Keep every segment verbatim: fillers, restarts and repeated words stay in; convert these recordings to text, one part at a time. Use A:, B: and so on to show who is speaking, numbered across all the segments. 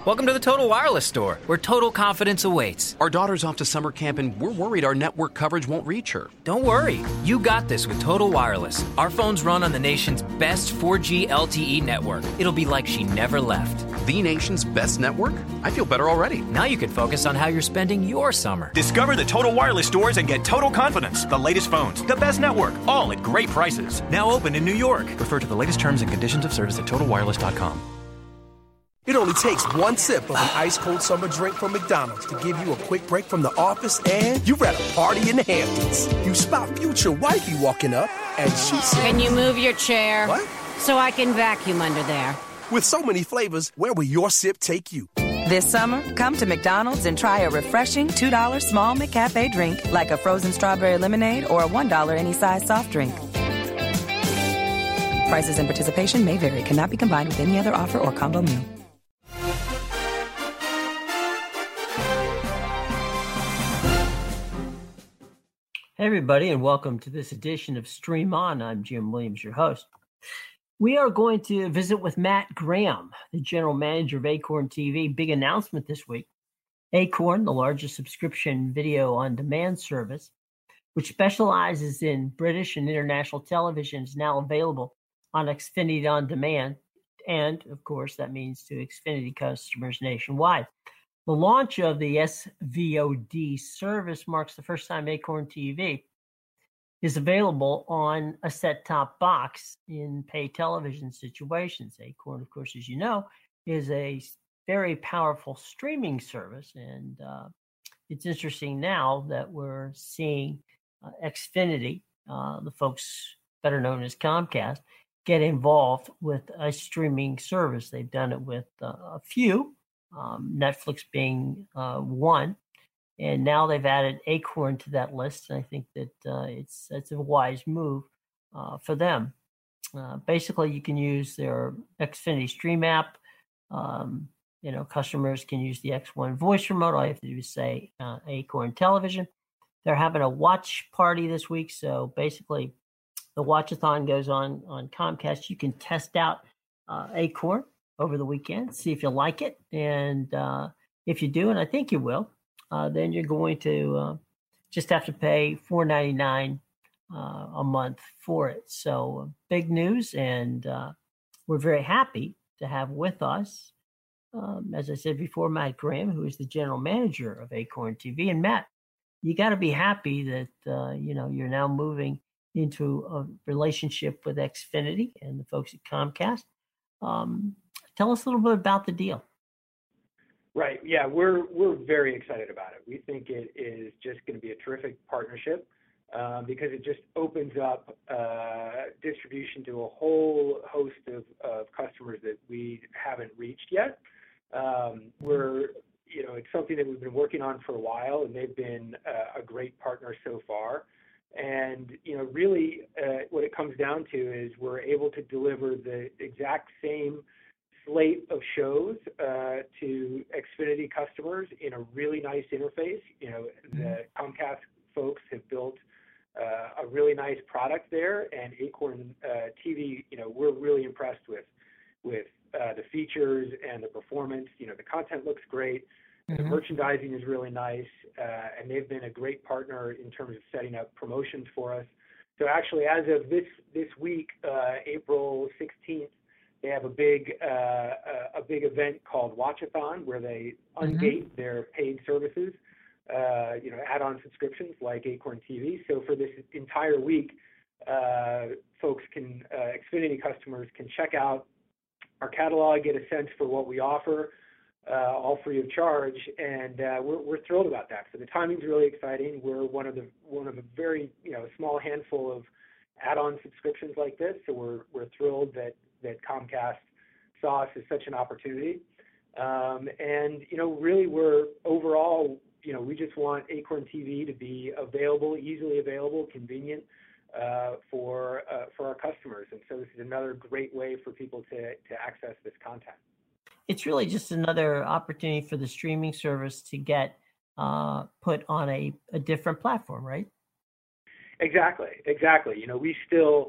A: Welcome to the Total Wireless store, where total confidence awaits.
B: Our daughter's off to summer camp and we're worried our network coverage won't reach her.
A: Don't worry. You got this with Total Wireless. Our phones run on the nation's best four G L T E network. It'll be like she never left.
B: The nation's best network? I feel better already.
A: Now you can focus on how you're spending your summer.
C: Discover the Total Wireless stores and get total confidence. The latest phones, the best network, all at great prices. Now open in New York. Refer to the latest terms and conditions of service at total wireless dot com.
D: It only takes one sip of an ice-cold summer drink from McDonald's to give you a quick break from the office and you're at a party in the Hamptons. You spot future wifey walking up and she says,
E: "Can you move your chair?
D: What?
E: So I can vacuum under there."
D: With so many flavors, where will your sip take you?
F: This summer, come to McDonald's and try a refreshing two dollar small McCafe drink like a frozen strawberry lemonade or a one dollar any size soft drink. Prices and participation may vary. Cannot be combined with any other offer or combo meal.
G: Hey everybody, and welcome to this edition of Stream On. I'm Jim Williams, your host. We are going to visit with Matt Graham, the general manager of Acorn T V. Big announcement this week. Acorn, the largest subscription video on demand service, which specializes in British and international television, is now available on Xfinity On Demand. And of course, that means to Xfinity customers nationwide. The launch of the S V O D service marks the first time Acorn T V is available on a set-top box in pay television situations. Acorn, of course, as you know, is a very powerful streaming service, and uh, it's interesting now that we're seeing uh, Xfinity, uh, the folks better known as Comcast, get involved with a streaming service. They've done it with uh, a few. Um, Netflix being uh, one, and now they've added Acorn to that list. And I think that uh, it's it's a wise move uh, for them. Uh, basically, you can use their Xfinity Stream app. Um, you know, customers can use the X one voice remote. All you have to do is say uh, Acorn Television. They're having a watch party this week, so basically, the watchathon goes on on Comcast. You can test out uh, Acorn over the weekend, see if you like it. And uh, if you do, and I think you will, uh, then you're going to uh, just have to pay four ninety-nine uh, a month for it. So uh, big news, and uh, we're very happy to have with us, um, as I said before, Matt Graham, who is the general manager of Acorn T V. And Matt, you got to be happy that uh, you know you're now moving into a relationship with Xfinity and the folks at Comcast. Um, Tell us a little bit about the deal.
H: Right. Yeah, we're we're very excited about it. We think it is just going to be a terrific partnership um, because it just opens up uh, distribution to a whole host of, of customers that we haven't reached yet. Um, we're, you know, it's something that we've been working on for a while, and they've been uh, a great partner so far. And, you know, really uh, what it comes down to is we're able to deliver the exact same slate of shows uh, to Xfinity customers in a really nice interface. You know, the Comcast folks have built uh, a really nice product there, and Acorn uh, T V, you know, we're really impressed with with uh, the features and the performance. You know, the content looks great. Mm-hmm. The merchandising is really nice, uh, and they've been a great partner in terms of setting up promotions for us. So actually, as of this this week, uh, April sixteenth, they have a big uh, a big event called Watchathon, where they ungate mm-hmm. their paid services, uh, you know, add-on subscriptions like Acorn T V. So for this entire week, uh, folks can, uh, Xfinity customers can check out our catalog, get a sense for what we offer, uh, all free of charge, and uh, we're we're thrilled about that. So the timing's really exciting. We're one of the one of a very you know small handful of add-on subscriptions like this. So we're we're thrilled that. that Comcast saw us as such an opportunity. Um, and, you know, really we're overall, you know, we just want Acorn T V to be available, easily available, convenient uh, for uh, for our customers. And so this is another great way for people to, to access this content.
G: It's really just another opportunity for the streaming service to get uh, put on a, a different platform, right?
H: Exactly, exactly. You know, we still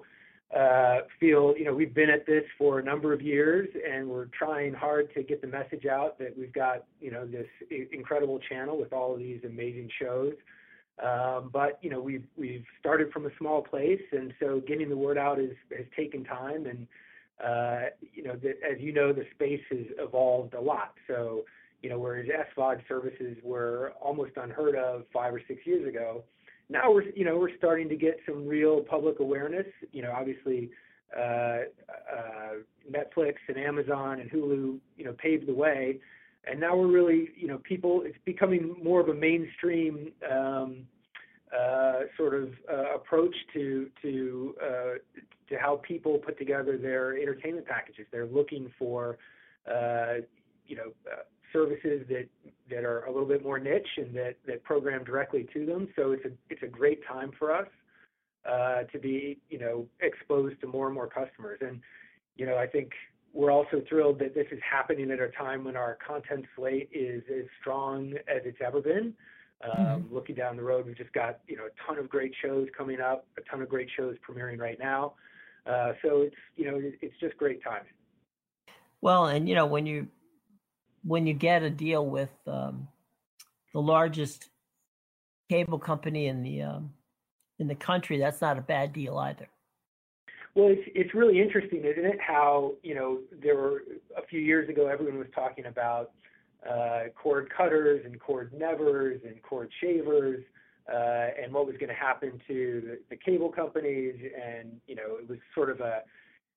H: uh, feel, you know, we've been at this for a number of years, and we're trying hard to get the message out that we've got, you know, this incredible channel with all of these amazing shows. Um, but, you know, we've, we've started from a small place, and so getting the word out is, has taken time. And, uh, you know, the, as you know, the space has evolved a lot. So, you know, whereas S V O D services were almost unheard of five or six years ago, now we're, you know, we're starting to get some real public awareness. You know, obviously, uh, uh, Netflix and Amazon and Hulu, you know, paved the way. And now we're really, you know, people, it's becoming more of a mainstream um, uh, sort of uh, approach to to uh, to how people put together their entertainment packages. They're looking for, uh, you know, uh, services that that are a little bit more niche and that, that program directly to them. So it's a it's a great time for us uh, to be, you know, exposed to more and more customers. And, you know, I think we're also thrilled that this is happening at a time when our content slate is as strong as it's ever been. Um, mm-hmm. Looking down the road, we've just got, you know, a ton of great shows coming up, a ton of great shows premiering right now. Uh, so it's, you know, it's just great timing.
G: Well, and, you know, when you, when you get a deal with um, the largest cable company in the, um, in the country, that's not a bad deal either.
H: Well, it's it's really interesting, isn't it? How, you know, there were a few years ago, everyone was talking about uh, cord cutters and cord nevers and cord shavers, uh, and what was going to happen to the, the cable companies. And, you know, it was sort of a,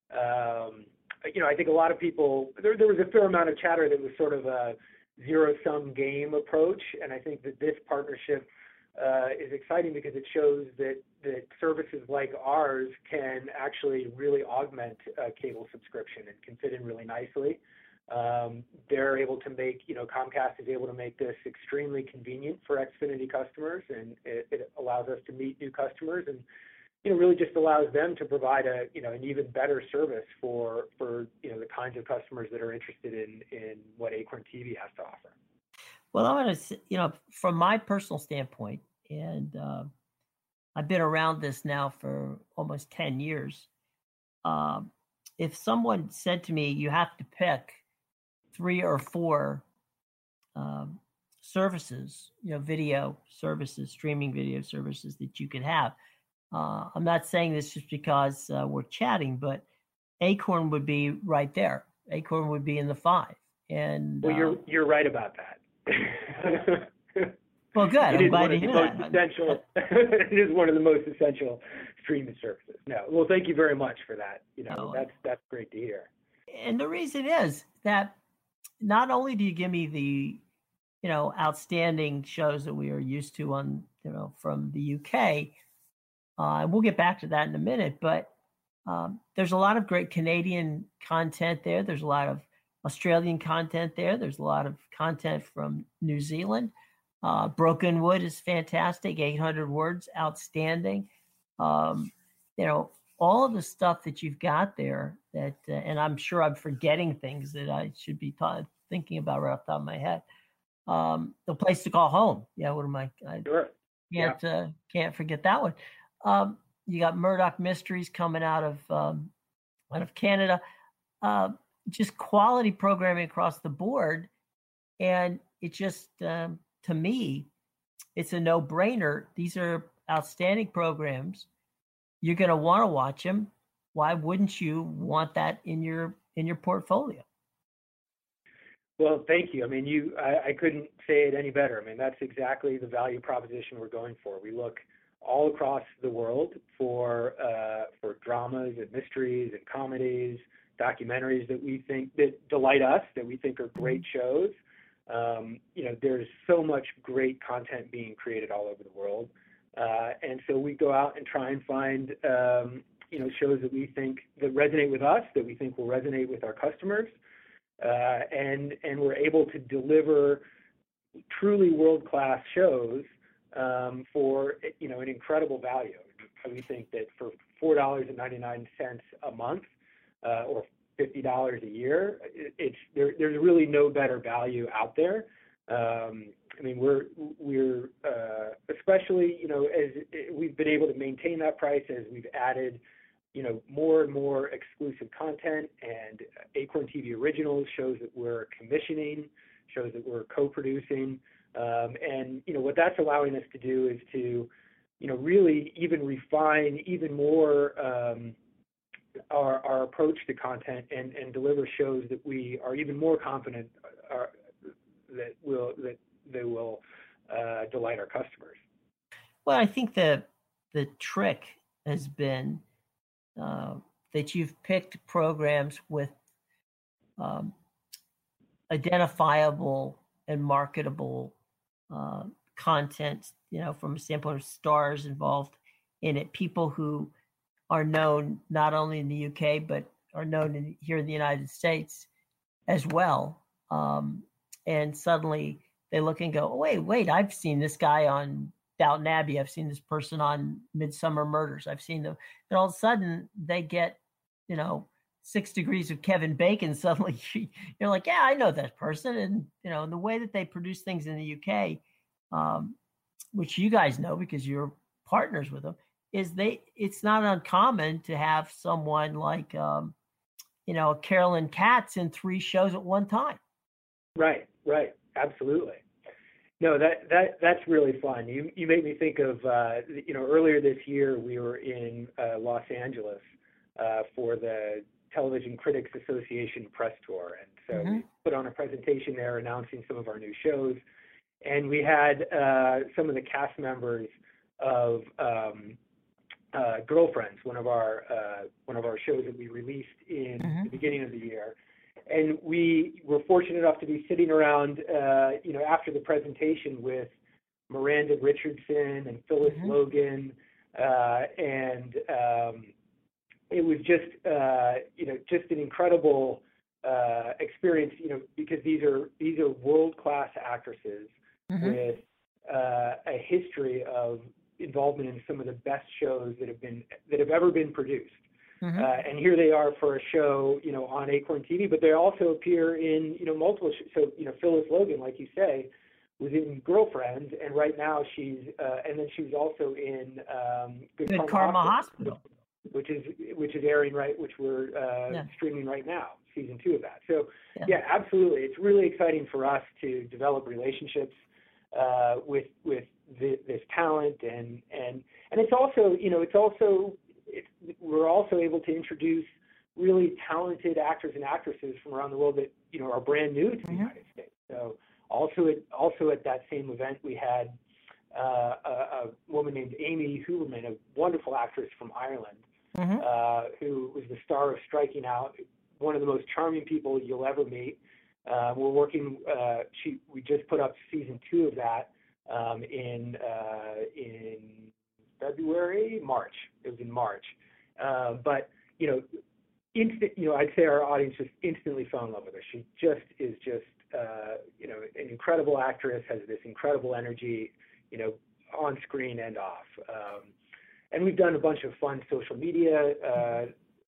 H: um, you know, I think a lot of people, there, there was a fair amount of chatter that was sort of a zero-sum game approach. And I think that this partnership Uh, is exciting because it shows that, that services like ours can actually really augment a cable subscription and can fit in really nicely. Um, they're able to make, you know, Comcast is able to make this extremely convenient for Xfinity customers, and it, it allows us to meet new customers, and, you know, really just allows them to provide a, you know, an even better service for, for, you know, the kinds of customers that are interested in, in what Acorn T V has to offer.
G: Well, I'm going to, you know, from my personal standpoint, and uh, I've been around this now for almost ten years. Um, if someone said to me, you have to pick three or four um, services, you know, video services, streaming video services that you could have, uh, I'm not saying this just because uh, we're chatting, but Acorn would be right there. Acorn would be in the five. And
H: well, you're
G: uh,
H: you're right about that.
G: Well, good.
H: It
G: I'm
H: is
G: glad
H: one
G: to
H: of the
G: hear
H: most
G: that.
H: essential. It is one of the most essential streaming services. No, well, thank you very much for that. You know,
G: No.
H: that's that's great to hear.
G: And the reason is that not only do you give me the, you know, outstanding shows that we are used to on, you know, from the U K, uh, and we'll get back to that in a minute, but um, there's a lot of great Canadian content there. There's a lot of Australian content there. There's a lot of content from New Zealand. Uh, Broken Wood is fantastic. eight hundred words, outstanding. Um, you know, all of the stuff that you've got there that, uh, and I'm sure I'm forgetting things that I should be ta- thinking about right off the top of my head. Um, The Place to Call Home. Yeah, what am I? I
H: Sure.
G: can't, yeah. uh, can't forget that one. Um, you got Murdoch Mysteries coming out of, um, out of Canada. Uh, just quality programming across the board. And it just, um, to me, it's a no-brainer. These are outstanding programs. You're going to want to watch them. Why wouldn't you want that in your in your portfolio?
H: Well, thank you. I mean, you, I, I couldn't say it any better. I mean, that's exactly the value proposition we're going for. We look all across the world for uh, for dramas and mysteries and comedies, documentaries that we think that delight us, that we think are great shows. Um, you know, there's so much great content being created all over the world. Uh, and so we go out and try and find, um, you know, shows that we think that resonate with us, that we think will resonate with our customers. Uh, and, and we're able to deliver truly world-class shows um, for, you know, an incredible value. We think that for four dollars and ninety-nine cents a month uh, or fifty dollars a year, it's there, there's really no better value out there. Um, I mean, we're we're uh, especially, you know, as we've been able to maintain that price as we've added, you know, more and more exclusive content and Acorn T V Originals, shows that we're commissioning, shows that we're co-producing. Um, and, you know, what that's allowing us to do is to, you know, really even refine even more um, our, our approach to content and, and deliver shows that we are even more confident are, that will that they will uh, delight our customers.
G: Well, I think the the trick has been uh, that you've picked programs with um, identifiable and marketable uh, content, you know, from a standpoint of stars involved in it, people who are known not only in the U K, but are known in, here in the United States as well. Um, and suddenly they look and go, oh, wait, wait, I've seen this guy on Downton Abbey. I've seen this person on Midsummer Murders. I've seen them. And all of a sudden they get, you know, Six Degrees of Kevin Bacon. Suddenly you're like, yeah, I know that person. And, you know, and the way that they produce things in the U K, um, which you guys know because you're partners with them, is they, it's not uncommon to have someone like, um, you know, Carolyn Katz in three shows at one time.
H: Right, right. Absolutely. No, that, that, that's really fun. You, you made me think of, uh, you know, earlier this year, we were in uh, Los Angeles uh, for the Television Critics Association press tour. And so mm-hmm. we put on a presentation there announcing some of our new shows. And we had uh, some of the cast members of um, uh, Girlfriends, one of our uh, one of our shows that we released in mm-hmm. the beginning of the year. And we were fortunate enough to be sitting around, uh, you know, after the presentation with Miranda Richardson and Phyllis mm-hmm. Logan, uh, and um, it was just, uh, you know, just an incredible uh, experience, you know, because these are these are world-class actresses mm-hmm. with uh, a history of involvement in some of the best shows that have been that have ever been produced. Mm-hmm. Uh, and here they are for a show, you know, on Acorn T V, but they also appear in, you know, multiple. Sh- so, you know, Phyllis Logan, like you say, was in Girlfriends, and right now she's, uh, and then she was also in um, Good,
G: Good Karma,
H: Karma
G: Hospital,
H: Hospital, which is which is airing right, which we're uh, yeah. streaming right now, season two of that. So, yeah. yeah, absolutely, it's really exciting for us to develop relationships uh, with with the, this talent, and and and it's also, you know, it's also. It's, we're also able to introduce really talented actors and actresses from around the world that, you know, are brand new to the mm-hmm. United States. So also at, also at that same event, we had uh, a, a woman named Amy Huberman, a wonderful actress from Ireland, mm-hmm. uh, who was the star of Striking Out, one of the most charming people you'll ever meet. Uh, we're working, uh, she, we just put up season two of that um, in uh, in February, March. It was in March. Uh, but, you know, instant, you know, I'd say our audience just instantly fell in love with her. She just is just, uh, you know, an incredible actress, has this incredible energy, you know, on screen and off. Um, and we've done a bunch of fun social media uh,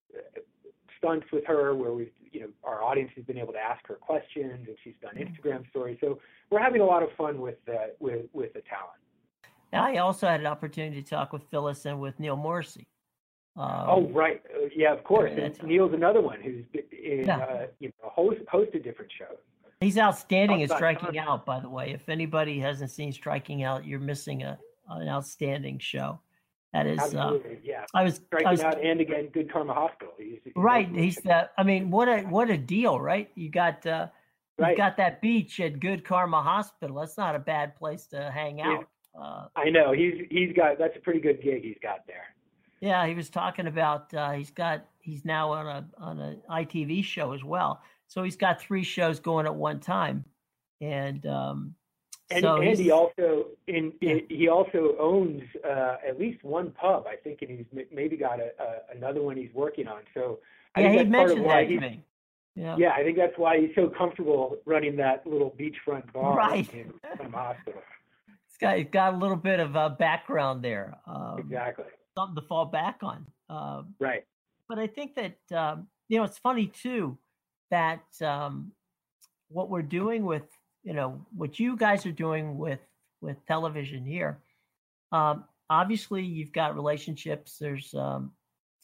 H: stunts with her where we've, you know, our audience has been able to ask her questions, and she's done Instagram stories. So we're having a lot of fun with, uh, with, with the talent.
G: Now, I also had an opportunity to talk with Phyllis and with Neil Morrissey. Um,
H: oh, right. Uh, yeah, of course. And Neil's another one who's in,
G: yeah.
H: uh, you know, host, hosted different shows.
G: He's outstanding at Striking Out, by the way. If anybody hasn't seen Striking Out, you're missing a an outstanding show. That is,
H: absolutely,
G: uh,
H: yeah.
G: I was
H: Striking
G: I was,
H: Out, and again, Good Karma Hospital. He's, he's
G: right. He's that. I mean, what a what a deal, right? You got uh, you
H: right.
G: got that beach at Good Karma Hospital. That's not a bad place to hang out.
H: Uh, I know he's he's got that's a pretty good gig he's got there.
G: Yeah, he was talking about uh, he's got he's now on a on an I T V show as well. So he's got three shows going at one time, and um,
H: and,
G: so
H: and he also in, yeah. he also owns uh, at least one pub, I think, and he's maybe got a, a, another one he's working on. So I
G: yeah,
H: think
G: he
H: that's part of
G: mentioned
H: why
G: that to
H: he's,
G: me. Yeah.
H: yeah, I think that's why he's so comfortable running that little beachfront bar
G: right.
H: in some hospital.
G: It's got it's got a little bit of a background there. Um,
H: exactly.
G: Something to fall back on. Um,
H: right.
G: But I think that um, you know, it's funny too that um, what we're doing with, you know, what you guys are doing with with television here. Um, obviously, you've got relationships. There's um,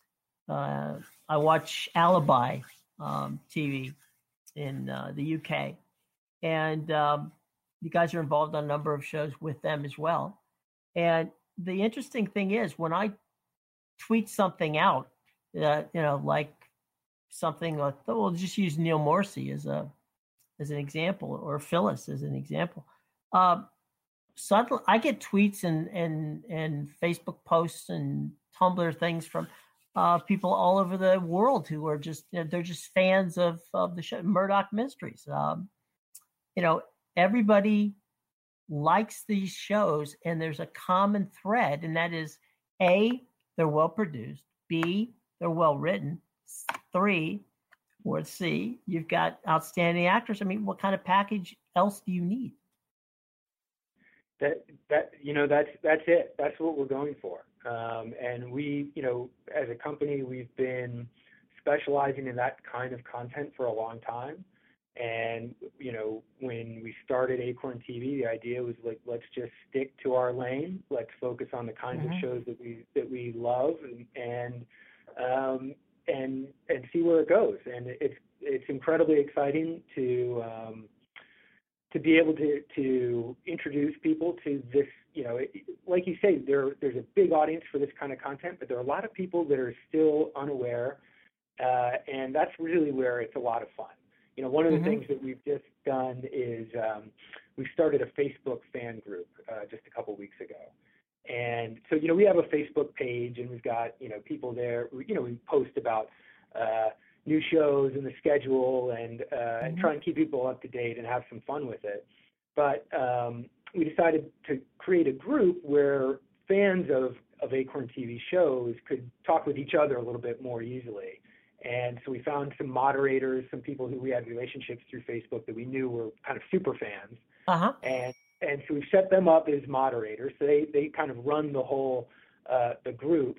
G: Uh, I watch Alibi um, T V in uh, the U K, and um, you guys are involved on a number of shows with them as well. And the interesting thing is, when I tweet something out, uh, you know, like something like, oh, we'll just use Neil Morrissey as a as an example, or Phyllis as an example. Uh, suddenly, I get tweets and and and Facebook posts and Tumblr things from uh, people all over the world who are just, you know, they're just fans of of the show, Murdoch Mysteries. Um, you know, everybody likes these shows, and there's a common thread, and that is A, they're well produced. B, they're well written. Three, or C, you've got outstanding actors. I mean, what kind of package else do you need?
H: That that you know that's that's it. That's what we're going for. Um, and we, you know, as a company, we've been specializing in that kind of content for a long time. And you know, when we started Acorn T V, the idea was like, let's just stick to our lane. Let's focus on the kinds mm-hmm. of shows that we that we love, and and um, and and see where it goes. And it's it's incredibly exciting to um, to be able to to introduce people to this. You know, it, like you say, there there's a big audience for this kind of content, but there are a lot of people that are still unaware, uh, and that's really where it's a lot of fun. You know, one of the mm-hmm. things that we've just done is um, we've started a Facebook fan group uh, just a couple weeks ago. And so, you know, we have a Facebook page, and we've got, you know, people there. You know, we post about uh, new shows and the schedule, and, uh, mm-hmm. and try and keep people up to date and have some fun with it. But um, we decided to create a group where fans of, of Acorn T V shows could talk with each other a little bit more easily. And so we found some moderators, some people who we had relationships through Facebook that we knew were kind of super fans.
G: Uh-huh.
H: And and so we set them up as moderators. So they, they kind of run the whole uh, the group.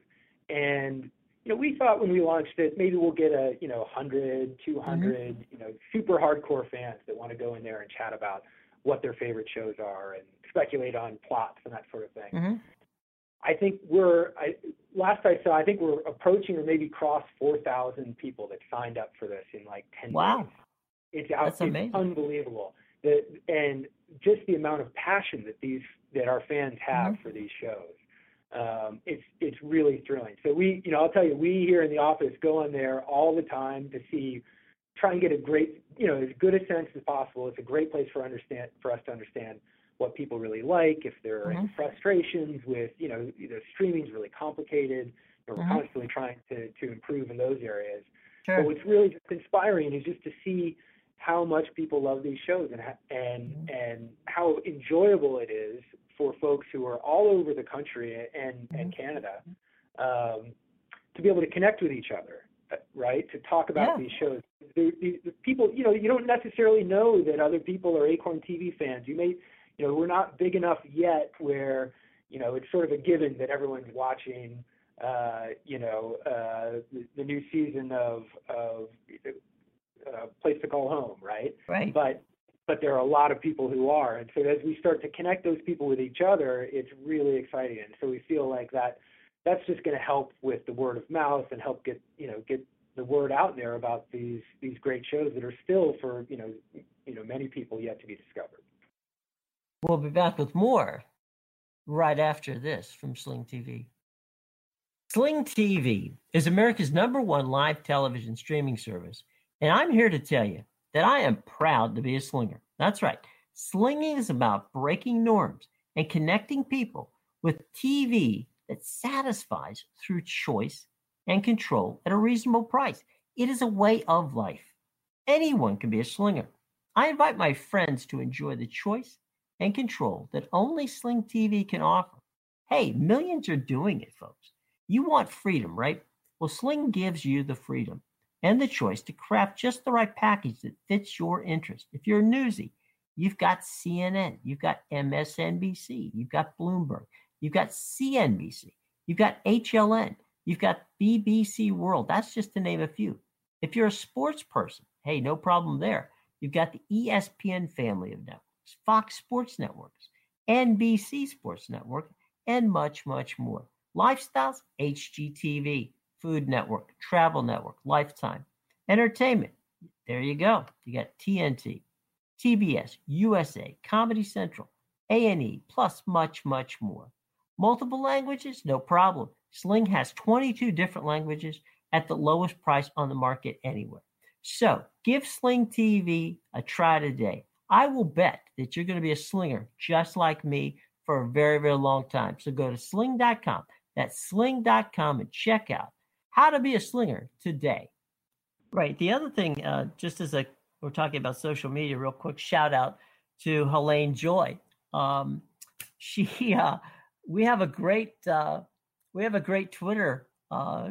H: And you know, we thought when we launched it, maybe we'll get a you know one hundred, two hundred, mm-hmm. you know, super hardcore fans that want to go in there and chat about what their favorite shows are and speculate on plots and that sort of thing.
G: Mm-hmm.
H: I think we're, I, last I saw, I think we're approaching or maybe crossed four thousand people that signed up for this in like ten
G: wow.
H: days. It's, out,
G: That's amazing.
H: It's unbelievable. The, and just the amount of passion that these, that our fans have mm-hmm. for these shows. Um, it's, it's really thrilling. So we, you know, I'll tell you, we here in the office go on there all the time to see, try and get a great, you know, as good a sense as possible. It's a great place for understand, for us to understand what people really like, if there are mm-hmm. any frustrations with, you know, either streaming's really complicated, or we're mm-hmm. constantly trying to, to improve in those areas.
G: Sure.
H: But what's really just inspiring is just to see how much people love these shows, and and mm-hmm. and how enjoyable it is for folks who are all over the country and, mm-hmm. and Canada um, to be able to connect with each other, right? To talk about yeah. these shows. The, the, the people, you know, you don't necessarily know that other people are Acorn T V fans. You may, you know, we're not big enough yet where, you know, it's sort of a given that everyone's watching, uh, you know, uh, the, the new season of, of uh, Place to Call Home, right?
G: Right.
H: But, but there are a lot of people who are. And so as we start to connect those people with each other, it's really exciting. And so we feel like that, that's just going to help with the word of mouth and help get, you know, get the word out there about these, these great shows that are still for, you know, you know, many people yet to be discovered.
G: We'll be back with more right after this from Sling T V. Sling T V is America's number one live television streaming service, and I'm here to tell you that I am proud to be a slinger. That's right. Slinging is about breaking norms and connecting people with T V that satisfies through choice and control at a reasonable price. It is a way of life. Anyone can be a slinger. I invite my friends to enjoy the choice and control that only Sling T V can offer. Hey, millions are doing it, folks. You want freedom, right? Well, Sling gives you the freedom and the choice to craft just the right package that fits your interest. If you're newsy, you've got C N N, you've got M S N B C, you've got Bloomberg, you've got C N B C, you've got H L N, you've got B B C World. That's just to name a few. If you're a sports person, hey, no problem there. You've got the E S P N family of networks, Fox Sports Networks, N B C Sports Network, and much, much more. Lifestyles, H G T V. Food Network, Travel Network, Lifetime. Entertainment, there you go. You got T N T, T B S, U S A, Comedy Central, A and E, plus much, much more. Multiple languages? No problem. Sling has twenty-two different languages at the lowest price on the market anywhere. So give Sling T V a try today. I will bet that you're going to be a slinger just like me for a very, very long time. So go to sling dot com. That's sling dot com and check out how to be a slinger today. Right. The other thing, uh, just as a, we're talking about social media, real quick shout out to Helene Joy. Um, she, uh, we have a great, uh, we have a great Twitter uh,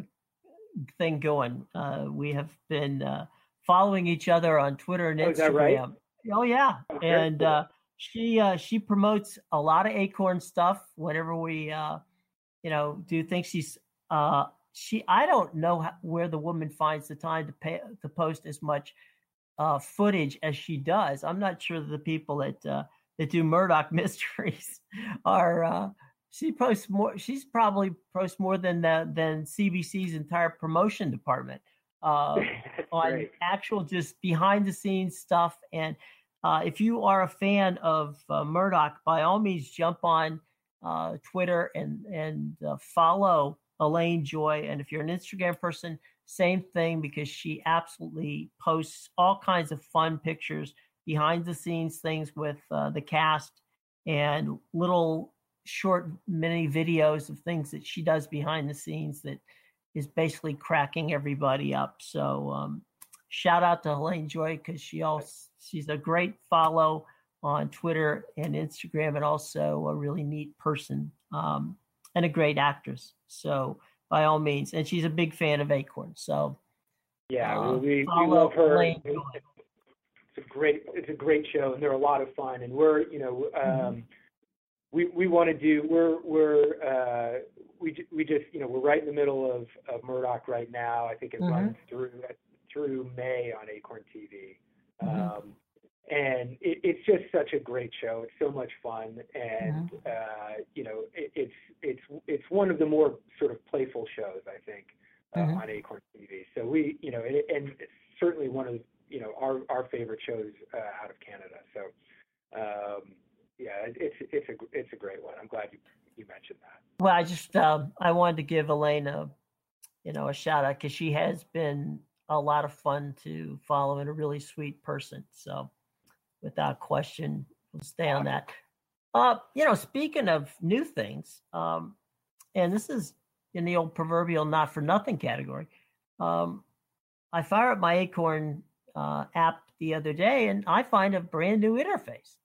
G: thing going. Uh, we have been uh, following each other on Twitter and Instagram.
H: Oh, is that right?
G: Oh yeah,
H: Okay.
G: and uh, she uh, she promotes a lot of Acorn stuff whenever we uh, you know do things. She's uh, she I don't know how, where the woman finds the time to pay to post as much uh, footage as she does. I'm not sure that the people that uh, that do Murdoch Mysteries are. Uh, she posts more. She's probably posts more than the, than C B C's entire promotion department uh, on
H: great.
G: actual just behind the scenes stuff. And uh, if you are a fan of uh, Murdoch, by all means jump on uh, Twitter and and uh, follow Elaine Joy. And if you're an Instagram person, same thing, because she absolutely posts all kinds of fun pictures, behind the scenes things with uh, the cast, and little short mini videos of things that she does behind the scenes that is basically cracking everybody up. So um, shout out to Helene Joy, because she also she's a great follow on Twitter and Instagram, and also a really neat person um, and a great actress. So by all means, and she's a big fan of Acorn. So
H: yeah,
G: uh,
H: we, we love her. It's a great it's a great show, and they're a lot of fun. And we're you know um, mm-hmm. we we want to do we're we're uh, we we just you know we're right in the middle of, of Murdoch right now. I think it mm-hmm. runs through through May on Acorn T V. Mm-hmm. Um, and it, it's just such a great show. It's so much fun, and mm-hmm. uh, you know, it, it's it's it's one of the more sort of playful shows, I think, uh, mm-hmm. on Acorn T V. So we, you know, and, and it's certainly one of you know our our favorite shows uh, out of Canada. So um, yeah, it's it's a it's a great one. I'm glad you you mentioned that.
G: Well, I just um, I wanted to give Elaine a you know a shout out, because she has been a lot of fun to follow and a really sweet person. So without question, we'll stay on that. Uh, you know, speaking of new things, um, and this is in the old proverbial not for nothing category. Um, I fire up my Acorn uh, app the other day, and I find a brand new interface.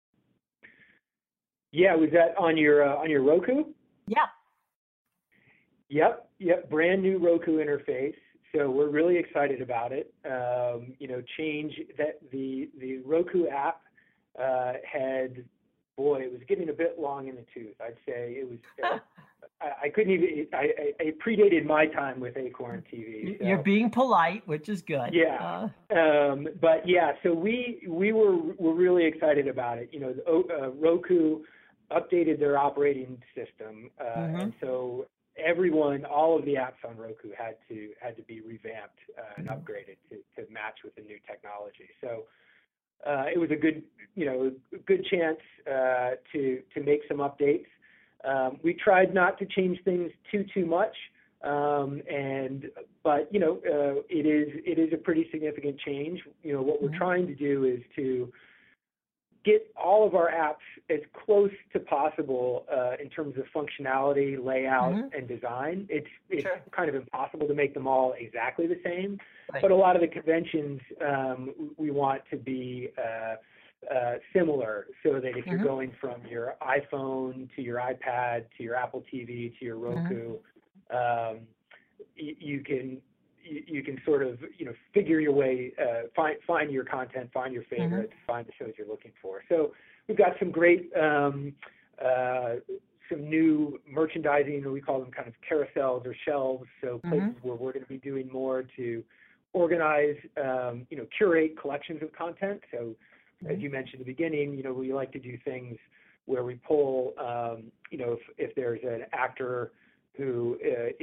H: Yeah, was that on your uh, on your Roku?
G: Yeah.
H: Yep, yep, brand new Roku interface. So we're really excited about it. Um, you know, change that the the Roku app uh, had, boy, it was getting a bit long in the tooth. I'd say it was. Uh, I, I couldn't even. I, I, it predated my time with Acorn T V. So.
G: You're being polite, which is good.
H: Yeah. Uh, um, but yeah, so we we were were really excited about it. You know, the, uh, Roku updated their operating system, uh, mm-hmm. and so. Everyone, all of the apps on Roku had to had to be revamped uh, and upgraded to, to match with the new technology. So uh, it was a good, you know, good chance uh, to to make some updates. Um, we tried not to change things too too much, um, and but you know, uh, it is it is a pretty significant change. You know, what we're trying to do is to get all of our apps as close to possible uh, in terms of functionality, layout, mm-hmm. and design. It's it's sure. kind of impossible to make them all exactly the same, right. but a lot of the conventions um, we want to be uh, uh, similar, so that if mm-hmm. you're going from your iPhone to your iPad to your Apple T V to your Roku, mm-hmm. um, y- you can you can sort of, you know, figure your way, uh, find find your content, find your favorites, mm-hmm. find the shows you're looking for. So we've got some great, um, uh, some new merchandising, we call them kind of carousels or shelves. So places mm-hmm. where we're going to be doing more to organize, um, you know, curate collections of content. So mm-hmm. as you mentioned at the beginning, you know, we like to do things where we pull, um, you know, if, if there's an actor who uh, is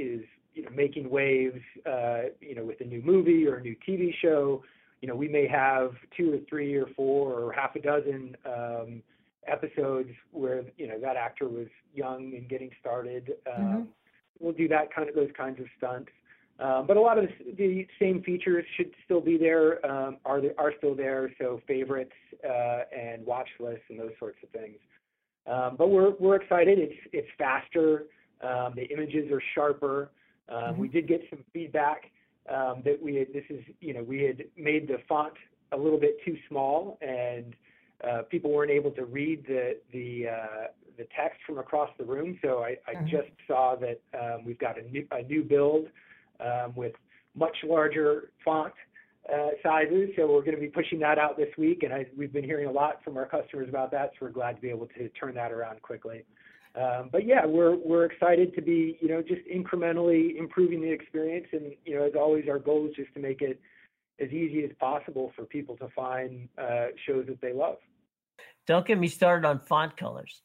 H: you know, making waves, uh, you know, with a new movie or a new T V show. You know, we may have two or three or four or half a dozen um, episodes where, you know, that actor was young and getting started. Um,
G: Mm-hmm.
H: We'll do that kind of, those kinds of stunts. Um, but a lot of the, the same features should still be there, um, are there, are still there. So favorites uh, and watch lists and those sorts of things. Um, but we're we're excited. It's it's faster. Um, the images are sharper. Um,
G: Mm-hmm.
H: We did get some feedback um, that we had, this is you know we had made the font a little bit too small, and uh, people weren't able to read the the uh, the text from across the room. So I, I
G: Mm-hmm.
H: just saw that um, we've got a new a new build um, with much larger font uh, sizes. So we're going to be pushing that out this week, and I, we've been hearing a lot from our customers about that. So we're glad to be able to turn that around quickly. Um, but yeah, we're we're excited to be you know just incrementally improving the experience, and you know as always, our goal is just to make it as easy as possible for people to find uh, shows that they love.
G: Don't get me started on font colors.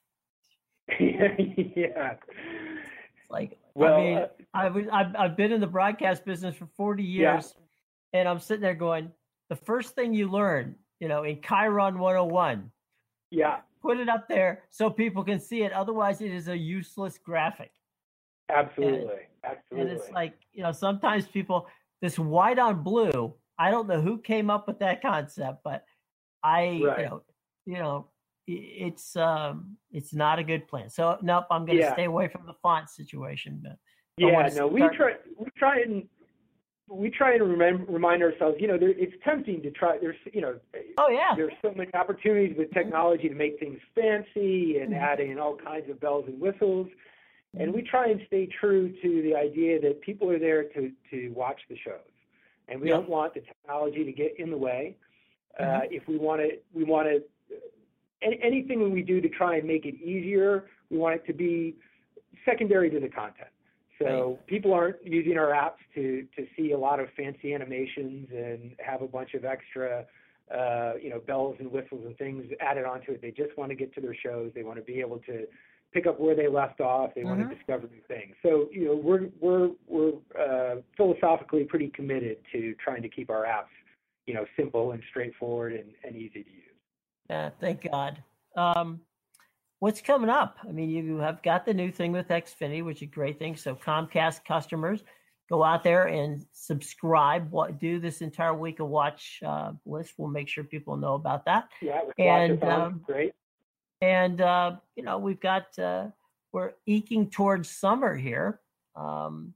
H: Yeah.
G: Like,
H: Well,
G: I mean,
H: uh,
G: I was, I've, I've been in the broadcast business for forty years,
H: Yeah.
G: and I'm sitting there going, the first thing you learn, you know, in Chiron one oh one,
H: Yeah.
G: put it up there so people can see it. Otherwise, it is a useless graphic.
H: Absolutely.
G: And,
H: Absolutely.
G: and it's like, you know, sometimes people, this white on blue, I don't know who came up with that concept, but I,
H: Right.
G: you know, you know, it's um it's not a good plan. So nope, I'm going to
H: Yeah.
G: stay away from the font situation. But I
H: Yeah,
G: wanna
H: no, we
G: start-
H: try we try and we try and remember, remind ourselves, you know, there, it's tempting to try. There's, you know,
G: Oh yeah,
H: there's so many opportunities with technology to make things fancy and
G: Mhm.
H: adding in all kinds of bells and whistles. And we try and stay true to the idea that people are there to to watch the shows, and we
G: Yeah.
H: don't want the technology to get in the way. Uh,
G: Mhm.
H: if we want to, we want to. Any, anything we do to try and make it easier, we want it to be secondary to the content. So people aren't using our apps to to see a lot of fancy animations and have a bunch of extra, uh, you know, bells and whistles and things added onto it. They just want to get to their shows. They want to be able to pick up where they left off. They want
G: Mhm.
H: to discover new things. So you know, we're we're we're uh, philosophically pretty committed to trying to keep our apps, you know, simple and straightforward and, and easy to use.
G: Yeah, thank God. Um, what's coming up? I mean, you have got the new thing with Xfinity, which is a great thing. So Comcast customers, go out there and subscribe. What do this entire week of watch uh, list? We'll make sure people know about that.
H: Yeah, with
G: And,
H: Watchathon,
G: um,
H: great.
G: And uh, you know, we've got uh, we're eking towards summer here. Um,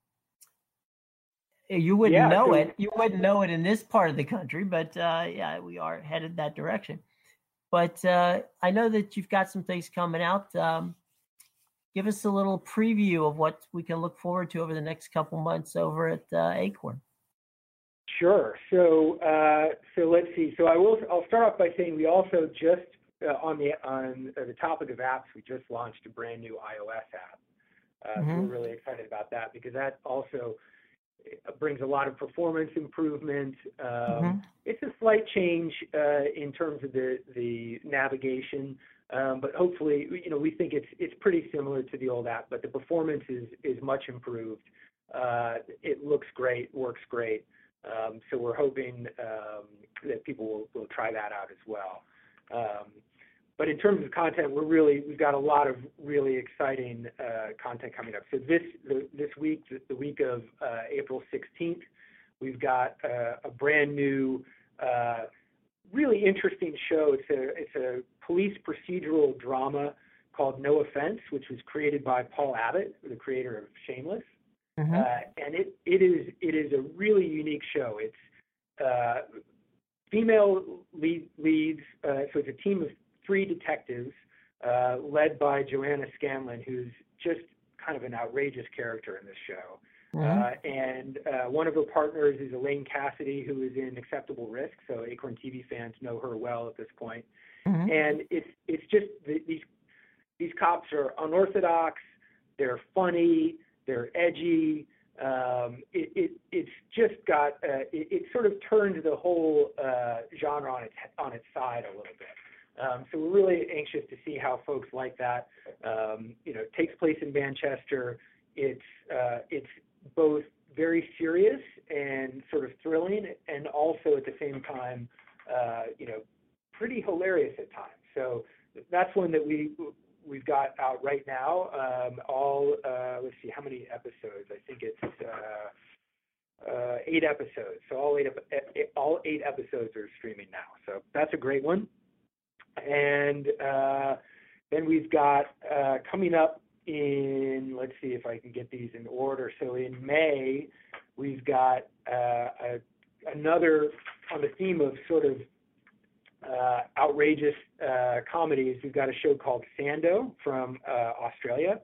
G: you wouldn't
H: Yeah,
G: know
H: so-
G: it. You wouldn't know it in this part of the country, but uh, yeah, we are headed that direction. But uh, I know that you've got some things coming out. Um, give us a little preview of what we can look forward to over the next couple months over at uh, Acorn.
H: Sure. So, uh, so let's see. So I will. I'll start off by saying we also just uh, on the on uh, the topic of apps, we just launched a brand new iOS app. Uh, So
G: Mhm.
H: we're really excited about that because that also brings a lot of performance improvement. Um,
G: Mhm.
H: It's a slight change uh, in terms of the the navigation, um, but hopefully, you know, we think it's it's pretty similar to the old app, but the performance is is much improved. Uh, it looks great, works great. Um, so we're hoping um, that people will, will try that out as well. Um, but in terms of content, we're really we've got a lot of really exciting uh, content coming up. So this the, this week, the, the week of uh, April sixteenth, we've got uh, a brand new, uh, really interesting show. It's a it's a police procedural drama called No Offense, which was created by Paul Abbott, the creator of Shameless.
G: Mhm.
H: Uh, and it, it is it is a really unique show. It's uh, female lead, leads, uh, so it's a team of three detectives uh, led by Joanna Scanlon, who's just kind of an outrageous character in this show.
G: Mhm.
H: Uh, and uh, one of her partners is Elaine Cassidy, who is in Acceptable Risk. So Acorn T V fans know her well at this point.
G: Mhm.
H: And it's it's just the, these these cops are unorthodox. They're funny. They're edgy. Um, it, it it's just got uh, it, it sort of turned the whole uh, genre on its on its side a little bit. Um, so we're really anxious to see how folks like that. Um, you know, it takes place in Manchester. It's uh, it's both very serious and sort of thrilling, and also at the same time, uh, you know, pretty hilarious at times. So that's one that we we've got out right now. Um, all uh, let's see, how many episodes? I think it's uh, uh, eight episodes. So all eight all eight episodes are streaming now. So that's a great one. And uh, then we've got uh, coming up in, let's see if I can get these in order. So in May, we've got uh, a, another, on the theme of sort of uh, outrageous uh, comedies, we've got a show called Sando from uh, Australia.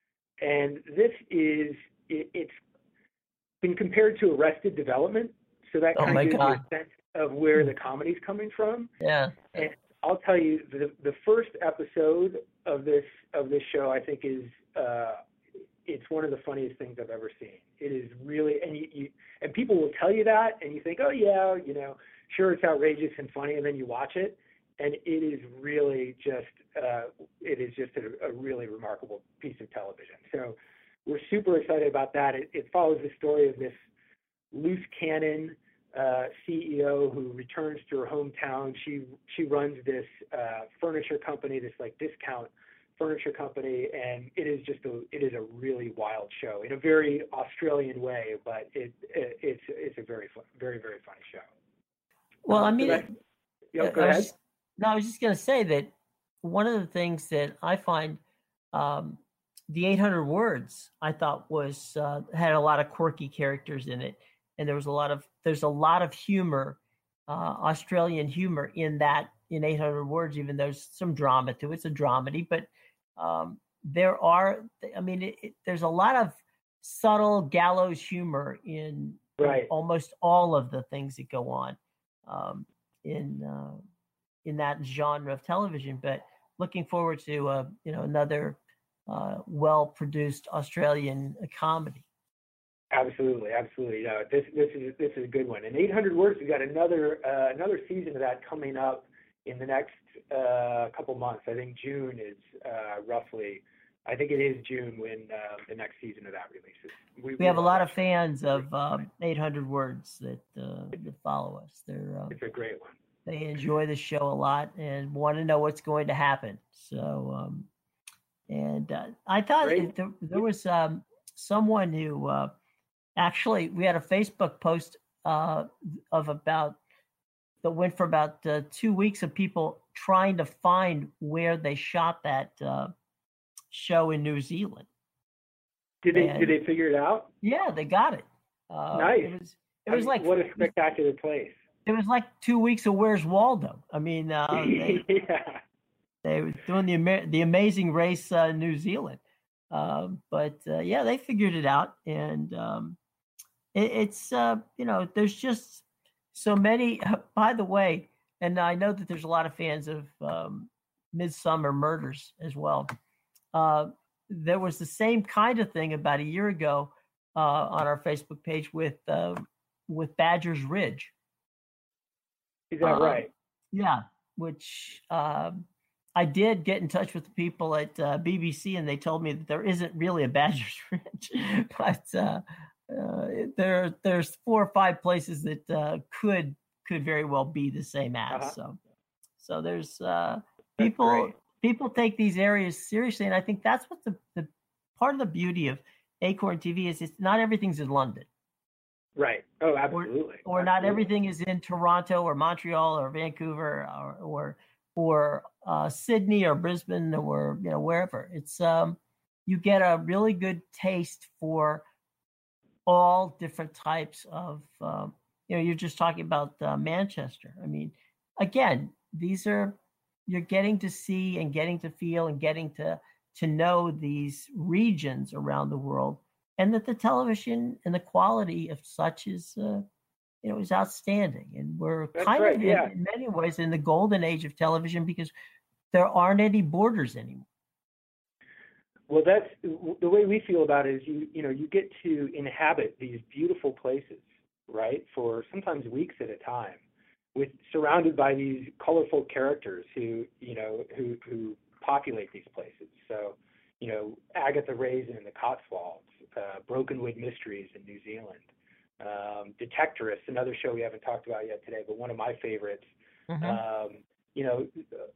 H: And this is, it, it's been compared to Arrested Development. So that
G: Oh
H: kind
G: my
H: of gives
G: God.
H: you a sense of where the comedy's coming from.
G: Yeah.
H: And I'll tell you, the the first episode of this of this show, I think, is uh, it's one of the funniest things I've ever seen. It is really, and you, you and people will tell you that, and you think, oh yeah, you know, sure, it's outrageous and funny, and then you watch it, and it is really just uh, it is just a, a really remarkable piece of television. So we're super excited about that. It, it follows the story of this loose cannon Uh, C E O who returns to her hometown. She she runs this uh, furniture company, this like discount furniture company, and it is just a it is a really wild show in a very Australian way, but it, it it's it's a very fun, very very funny show.
G: Well, I
H: Um,
G: mean,
H: so that, yep, go
G: I was
H: ahead.
G: just- no, I was just going to say that one of the things that I find um, the eight hundred words I thought was uh, had a lot of quirky characters in it, and there was a lot of there's a lot of humor, uh, Australian humor in that in eight hundred words. Even there's some drama to it. It's a dramedy, but um, there are. I mean, it, it, there's a lot of subtle gallows humor in,
H: Right.
G: in almost all of the things that go on um, in uh, in that genre of television. But looking forward to uh, you know another uh, well-produced Australian comedy.
H: Absolutely, absolutely. No, this this is this is a good one. In eight hundred words, we got another uh, another season of that coming up in the next uh, couple months. I think June is uh, roughly. I think it is June when uh, the next season of that releases.
G: We have a
H: love
G: lot
H: that
G: of
H: show.
G: fans of um, eight hundred words that uh, that follow us. They're uh,
H: It's a great one.
G: they enjoy the show a lot and want to know what's going to happen. So, um, and uh, I thought
H: Great.
G: it, there, there was um, someone who uh, actually we had a Facebook post uh, of about that went for about uh, two weeks of people trying to find where they shot that uh, show in New Zealand.
H: Did they
G: And-
H: did they figure it out?
G: Yeah, they got it. Uh,
H: Nice.
G: It was it
H: I
G: was
H: mean,
G: like
H: what a spectacular place.
G: it was like two weeks of Where's Waldo. I mean, uh, they,
H: yeah.
G: they were doing the Ama- the Amazing Race uh, New Zealand, uh, but uh, yeah, they figured it out, and um, it, it's uh, you know there's just so many. By the way, and I know that there's a lot of fans of um, Midsummer Murders as well. Uh, there was the same kind of thing about a year ago uh, on our Facebook page with uh, with Badger's Ridge.
H: Is that
G: Um,
H: right?
G: Yeah, which um, I did get in touch with the people at uh, B B C, and they told me that there isn't really a Badger's Ridge, but uh, uh, there there's four or five places that uh, could could very well be the same as.
H: Uh-huh.
G: So so there's uh,
H: That's
G: people
H: great.
G: people take these areas seriously, and I think that's what the, the part of the beauty of Acorn T V is. It's not everything's in London.
H: Right. Oh, absolutely.
G: Or not
H: Absolutely.
G: everything is in Toronto or Montreal or Vancouver or or, or uh, Sydney or Brisbane or you know wherever. It's um, you get a really good taste for all different types of um, you know. You're just talking about uh, Manchester. I mean, again, these are you're getting to see and getting to feel and getting to to know these regions around the world. And that the television and the quality of such is, uh, you know, is outstanding. And we're
H: That's
G: kind
H: right,
G: of,
H: yeah.
G: in, in many ways, in the golden age of television because there aren't any borders anymore.
H: Well, that's the way we feel about it. Is you you know you get to inhabit these beautiful places, right, for sometimes weeks at a time, with surrounded by these colorful characters who you know who who populate these places. So, you know, Agatha Raisin in the Cotswolds, uh, Brokenwood Mysteries in New Zealand. Um, Detectorists, another show we haven't talked about yet today, but one of my favorites. Mm-hmm. Um, you know,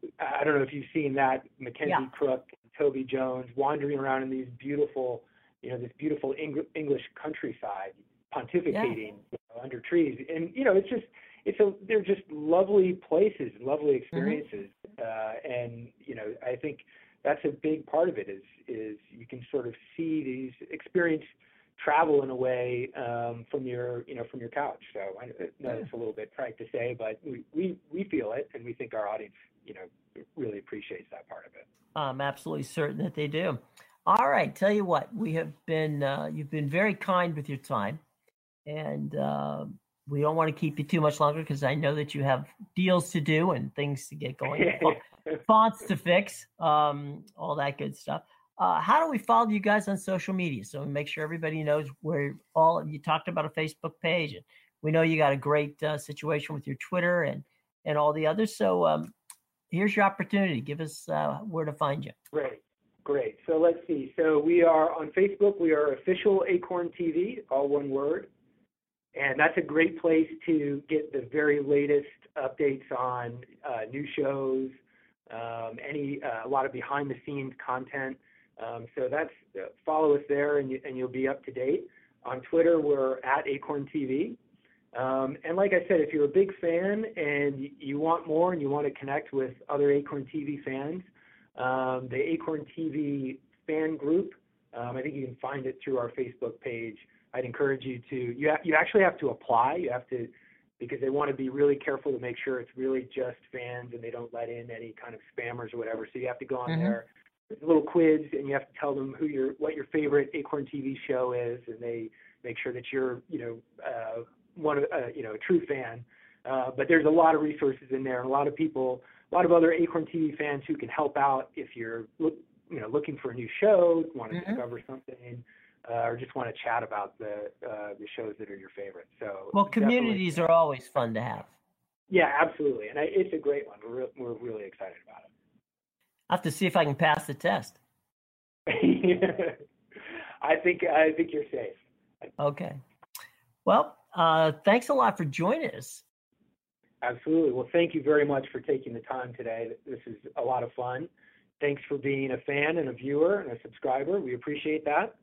H: I don't know if you've seen that, Mackenzie
G: yeah.
H: Crook, Toby Jones, wandering around in these beautiful, you know, this beautiful Eng- English countryside, pontificating yeah. you know, under trees. And, you know, it's just, it's a, they're just lovely places, lovely experiences. Mm-hmm. Uh, and, you know, I think that's a big part of it is, is you can sort of see these experience travel in a way um, from your, you know, from your couch. So I know it's a little bit trite to say, but we, we, we feel it, and we think our audience, you know, really appreciates that part of it.
G: I'm absolutely certain that they do. All right, tell you what, we have been, uh, you've been very kind with your time, and uh, we don't want to keep you too much longer because I know that you have deals to do and things to get going, fonts to fix, um, all that good stuff. Uh, how do we follow you guys on social media? So we make sure everybody knows where all of you talked about a Facebook page, and we know you got a great uh, situation with your Twitter and, and all the others. So um, here's your opportunity. Give us uh, where to find you.
H: Great. Great. So let's see. So we are on Facebook. We are Official Acorn T V, all one word. And that's a great place to get the very latest updates on uh, new shows, um, any uh, a lot of behind the scenes content. Um, so that's uh, follow us there, and, you, and you'll be up to date. On Twitter, we're at Acorn T V. Um, and like I said, if you're a big fan and you want more and you want to connect with other Acorn T V fans, um, the Acorn T V fan group, um, I think you can find it through our Facebook page. I'd encourage you to, you, ha- you actually have to apply. You have to, because they want to be really careful to make sure it's really just fans and they don't let in any kind of spammers or whatever. So you have to go on mm-hmm. there. There's a little quiz, and you have to tell them who your what your favorite Acorn T V show is, and they make sure that you're, you know, uh, one of, uh, you know, a true fan. Uh, but there's a lot of resources in there, and a lot of people, a lot of other Acorn T V fans who can help out if you're, look, you know, looking for a new show, want to mm-hmm. discover something, uh, or just want to chat about the uh, the shows that are your favorite. So
G: well, communities are always fun to have.
H: Yeah, absolutely, and I, it's a great one. We're re- we're really excited about it.
G: I have to see if I can pass the test.
H: I think I think you're safe.
G: Okay. Well, uh, thanks a lot for joining us.
H: Absolutely. Well, thank you very much for taking the time today. This is a lot of fun. Thanks for being a fan and a viewer and a subscriber. We appreciate that.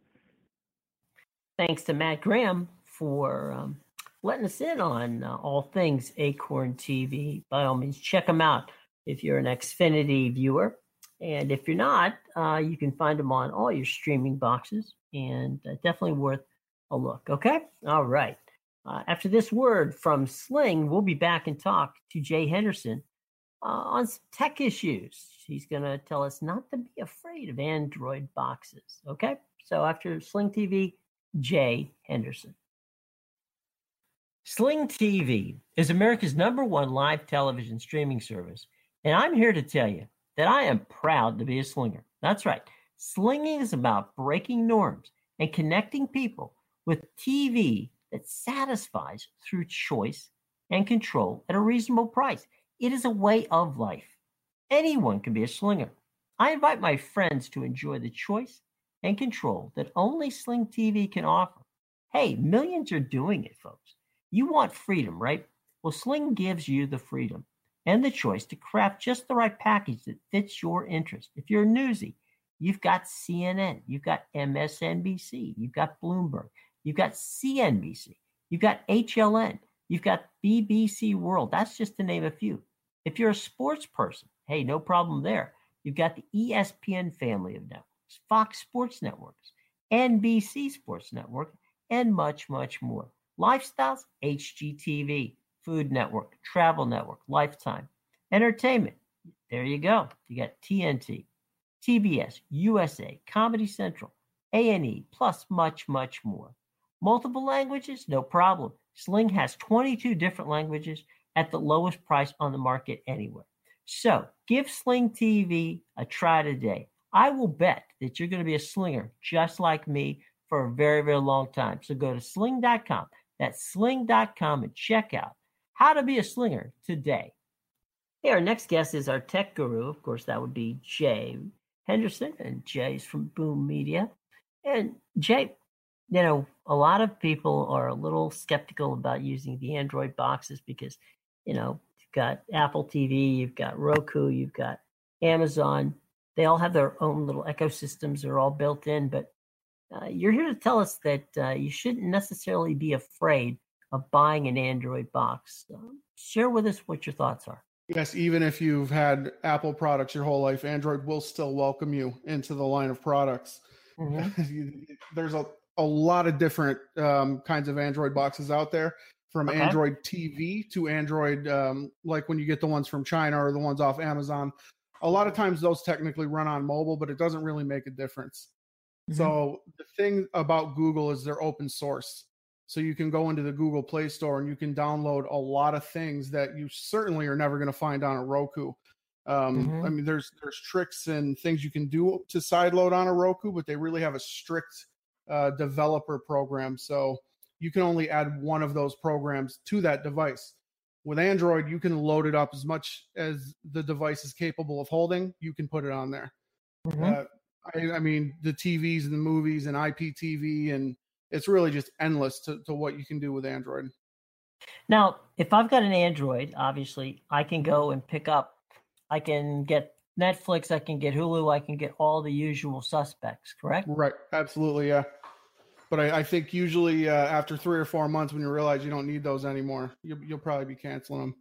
G: Thanks to Matt Graham for um, letting us in on uh, all things Acorn T V. By all means, check them out if you're an Xfinity viewer. And if you're not, uh, you can find them on all your streaming boxes, and uh, definitely worth a look. Okay? All right. Uh, after this word from Sling, we'll be back and talk to Jay Henderson uh, on some tech issues. He's going to tell us not to be afraid of Android boxes. Okay? So after Sling T V, Jay Henderson. Sling T V is America's number one live television streaming service, and I'm here to tell you that I am proud to be a slinger. That's right. Slinging is about breaking norms and connecting people with T V that satisfies through choice and control at a reasonable price. It is a way of life. Anyone can be a slinger. I invite my friends to enjoy the choice and control that only Sling T V can offer. Hey, millions are doing it, folks. You want freedom, right? Well, Sling gives you the freedom and the choice to craft just the right package that fits your interest. If you're newsy, you've got C N N, you've got M S N B C, you've got Bloomberg, you've got C N B C, you've got H L N, you've got B B C World. That's just to name a few. If you're a sports person, hey, no problem there. You've got the E S P N family of networks, Fox Sports Networks, N B C Sports Network, and much, much more. Lifestyles, H G T V. Food Network, Travel Network, Lifetime, Entertainment. There you go. You got T N T, T B S, U S A, Comedy Central, A and E, plus much, much more. Multiple languages? No problem. Sling has twenty-two different languages at the lowest price on the market anywhere. So give Sling T V a try today. I will bet that you're going to be a slinger just like me for a very, very long time. So go to sling dot com. That's sling dot com and check out how to be a slinger today. Hey, our next guest is our tech guru. Of course, that would be Jay Henderson, and Jay's from Boom Media. And Jay, you know, a lot of people are a little skeptical about using the Android boxes because, you know, you've got Apple T V, you've got Roku, you've got Amazon. They all have their own little ecosystems. They're all built in. But uh, you're here to tell us that uh, you shouldn't necessarily be afraid of buying an Android box. Uh, share with us what your thoughts are.
I: Yes, even if you've had Apple products your whole life, Android will still welcome you into the line of products. Mm-hmm. There's a, a lot of different um, kinds of Android boxes out there, from okay. Android T V to Android, um, like when you get the ones from China or the ones off Amazon. A lot of times those technically run on mobile, but it doesn't really make a difference. Mm-hmm. So the thing about Google is they're open source. So you can go into the Google Play Store and you can download a lot of things that you certainly are never going to find on a Roku. Um, mm-hmm. I mean, there's there's tricks and things you can do to sideload on a Roku, but they really have a strict uh, developer program. So you can only add one of those programs to that device. With Android, you can load it up as much as the device is capable of holding. You can put it on there. Mm-hmm. Uh, I, I mean, the T Vs and the movies and I P T V, and it's really just endless to, to what you can do with Android.
G: Now, if I've got an Android, obviously, I can go and pick up, I can get Netflix, I can get Hulu, I can get all the usual suspects, correct?
I: Right. Absolutely, yeah. But I, I think usually uh, after three or four months, when you realize you don't need those anymore, you, you'll probably be canceling them.